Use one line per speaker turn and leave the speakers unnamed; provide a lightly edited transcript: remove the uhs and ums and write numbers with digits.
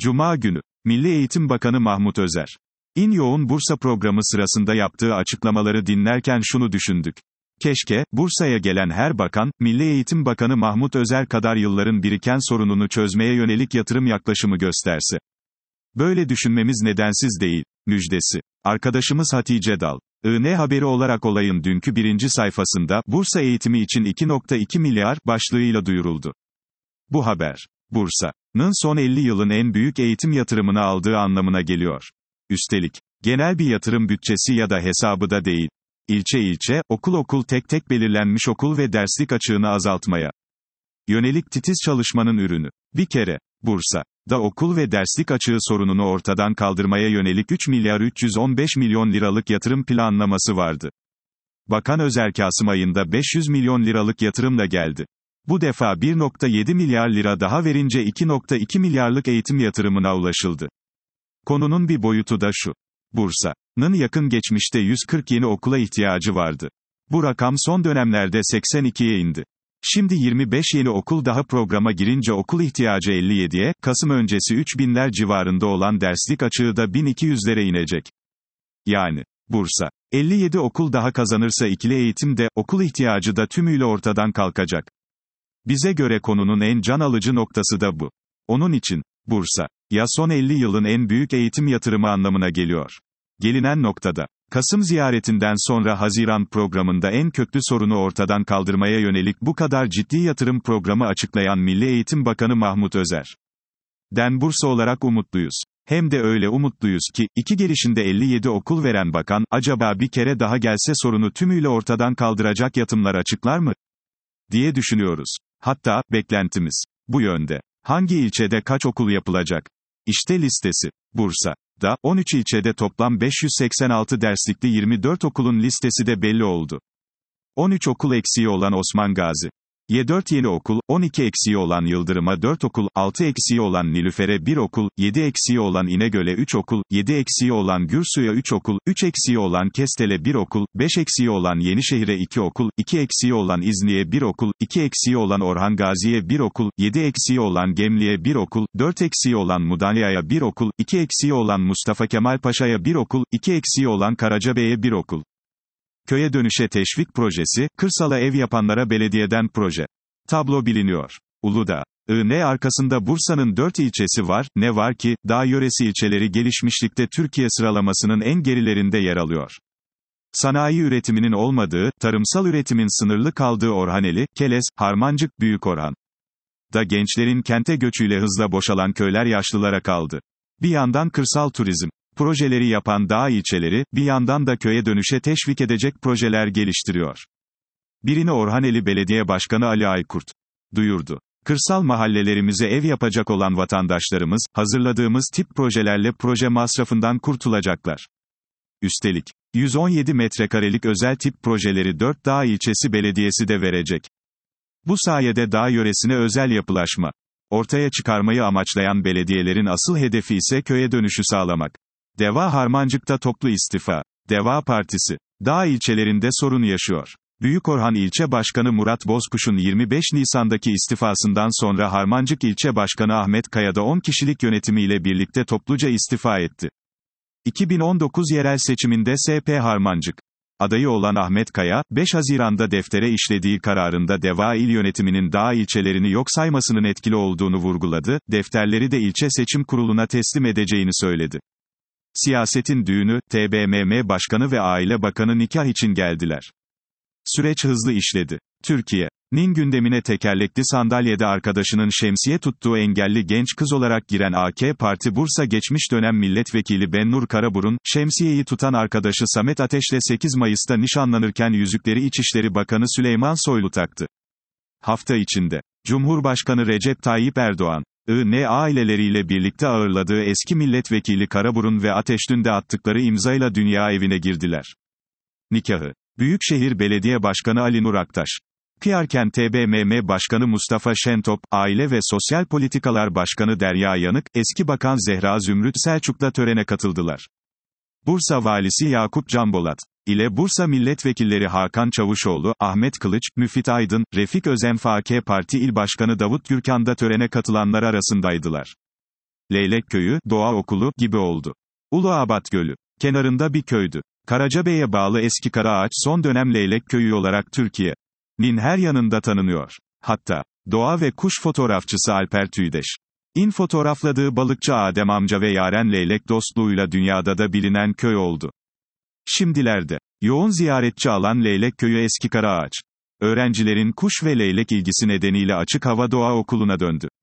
Cuma günü, Milli Eğitim Bakanı Mahmut Özer. İn Yoğun Bursa programı sırasında yaptığı açıklamaları dinlerken şunu düşündük. Keşke, Bursa'ya gelen her bakan, Milli Eğitim Bakanı Mahmut Özer kadar yılların biriken sorununu çözmeye yönelik yatırım yaklaşımı gösterse. Böyle düşünmemiz nedensiz değil, müjdesi. Arkadaşımız Hatice Dal. IN haberi olarak olayın dünkü birinci sayfasında, Bursa eğitimi için 2,2 milyar, başlığıyla duyuruldu. Bu haber, Bursa'nın son 50 yılın en büyük eğitim yatırımını aldığı anlamına geliyor. Üstelik, genel bir yatırım bütçesi ya da hesabı da değil. İlçe ilçe, okul okul tek tek belirlenmiş okul ve derslik açığını azaltmaya yönelik titiz çalışmanın ürünü. Bir kere, Bursa'da okul ve derslik açığı sorununu ortadan kaldırmaya yönelik 3 milyar 315 milyon liralık yatırım planlaması vardı. Bakan Özer Kasım ayında 500 milyon liralık yatırımla geldi. Bu defa 1,7 milyar lira daha verince 2,2 milyarlık eğitim yatırımına ulaşıldı. Konunun bir boyutu da şu. Bursa'nın yakın geçmişte 140 yeni okula ihtiyacı vardı. Bu rakam son dönemlerde 82'ye indi. Şimdi 25 yeni okul daha programa girince okul ihtiyacı 57'ye, Kasım öncesi 3000'ler civarında olan derslik açığı da 1200'lere inecek. Yani, Bursa, 57 okul daha kazanırsa ikili eğitimde, okul ihtiyacı da tümüyle ortadan kalkacak. Bize göre konunun en can alıcı noktası da bu. Onun için, Bursa, ya son 50 yılın en büyük eğitim yatırımı anlamına geliyor. Gelinen noktada, Kasım ziyaretinden sonra Haziran programında en köklü sorunu ortadan kaldırmaya yönelik bu kadar ciddi yatırım programı açıklayan Milli Eğitim Bakanı Mahmut Özer. Bursa olarak umutluyuz. Hem de öyle umutluyuz ki, iki gelişinde 57 okul veren bakan, acaba bir kere daha gelse sorunu tümüyle ortadan kaldıracak yatımlar açıklar mı? Diye düşünüyoruz. Hatta, beklentimiz bu yönde. Hangi ilçede kaç okul yapılacak? İşte listesi. Bursa'da, 13 ilçede toplam 586 derslikli 24 okulun listesi de belli oldu. 13 okul eksiği olan Osman Gazi. 4 yeni okul, 12 eksiği olan Yıldırım'a 4 okul, 6 eksiği olan Nilüfer'e 1 okul, 7 eksiği olan İnegöl'e 3 okul, 7 eksiği olan Gürsu'ya 3 okul, 3 eksiği olan Kestel'e 1 okul, 5 eksiği olan Yenişehir'e 2 okul, 2 eksiği olan İzni'ye 1 okul, 2 eksiği olan Orhan Gazi'ye 1 okul, 7 eksiği olan Gemli'ye 1 okul, 4 eksiği olan Mudanya'ya 1 okul, 2 eksiği olan Mustafa Kemal Paşa'ya 1 okul, 2 eksiği olan Karacabey'e 1 okul. Köye dönüşe teşvik projesi, kırsala ev yapanlara belediyeden proje. Tablo biliniyor. Uludağ. Ne arkasında Bursa'nın 4 ilçesi var, ne var ki, dağ yöresi ilçeleri gelişmişlikte Türkiye sıralamasının en gerilerinde yer alıyor. Sanayi üretiminin olmadığı, tarımsal üretimin sınırlı kaldığı Orhaneli, Keles, Harmancık, Büyükorhan. Da gençlerin kente göçüyle hızla boşalan köyler yaşlılara kaldı. Bir yandan kırsal turizm projeleri yapan dağ ilçeleri, bir yandan da köye dönüşe teşvik edecek projeler geliştiriyor. Birini Orhaneli Belediye Başkanı Ali Aykurt duyurdu. Kırsal mahallelerimize ev yapacak olan vatandaşlarımız, hazırladığımız tip projelerle proje masrafından kurtulacaklar. Üstelik, 117 metrekarelik özel tip projeleri 4 dağ ilçesi belediyesi de verecek. Bu sayede dağ yöresine özel yapılaşma ortaya çıkarmayı amaçlayan belediyelerin asıl hedefi ise köye dönüşü sağlamak. Deva Harmancık'ta toplu istifa. Deva Partisi, dağ ilçelerinde sorun yaşıyor. Büyükorhan İlçe Başkanı Murat Bozkuş'un 25 Nisan'daki istifasından sonra Harmancık İlçe Başkanı Ahmet Kaya da 10 kişilik yönetimiyle birlikte topluca istifa etti. 2019 yerel seçiminde SP Harmancık adayı olan Ahmet Kaya, 5 Haziran'da deftere işlediği kararında Deva İl Yönetimi'nin dağ ilçelerini yok saymasının etkili olduğunu vurguladı, defterleri de ilçe seçim kuruluna teslim edeceğini söyledi. Siyasetin düğünü, TBMM Başkanı ve Aile Bakanı nikah için geldiler. Süreç hızlı işledi. Türkiye'nin gündemine tekerlekli sandalyede arkadaşının şemsiye tuttuğu engelli genç kız olarak giren AK Parti Bursa geçmiş dönem milletvekili Bennur Karaburun, şemsiyeyi tutan arkadaşı Samet Ateş'le 8 Mayıs'ta nişanlanırken yüzükleri İçişleri Bakanı Süleyman Soylu taktı. Hafta içinde, Cumhurbaşkanı Recep Tayyip Erdoğan, aileleriyle birlikte ağırladığı eski milletvekili Karaburun ve Ateş dün de attıkları imzayla dünya evine girdiler. Nikahı, Büyükşehir Belediye Başkanı Ali Nur Aktaş, kıyarken TBMM Başkanı Mustafa Şentop, Aile ve Sosyal Politikalar Başkanı Derya Yanık, eski Bakan Zehra Zümrüt Selçuk'la törene katıldılar. Bursa Valisi Yakup Canbolat ile Bursa Milletvekilleri Hakan Çavuşoğlu, Ahmet Kılıç, Müfit Aydın, Refik Özenf AK Parti İl Başkanı Davut Gürkan da törene katılanlar arasındaydılar. Leylek Köyü, Doğa Okulu gibi oldu. Uluabat Gölü kenarında bir köydü. Karacabey'e bağlı Eski Karaağaç son dönem Leylek Köyü olarak Türkiye'nin her yanında tanınıyor. Hatta, doğa ve kuş fotoğrafçısı Alper Tüydeş İn fotoğrafladığı balıkçı Adem amca ve Yaren Leylek dostluğuyla dünyada da bilinen köy oldu. Şimdilerde, yoğun ziyaretçi alan Leylek Köyü Eski Karaağaç, öğrencilerin kuş ve leylek ilgisi nedeniyle açık hava doğa okuluna döndü.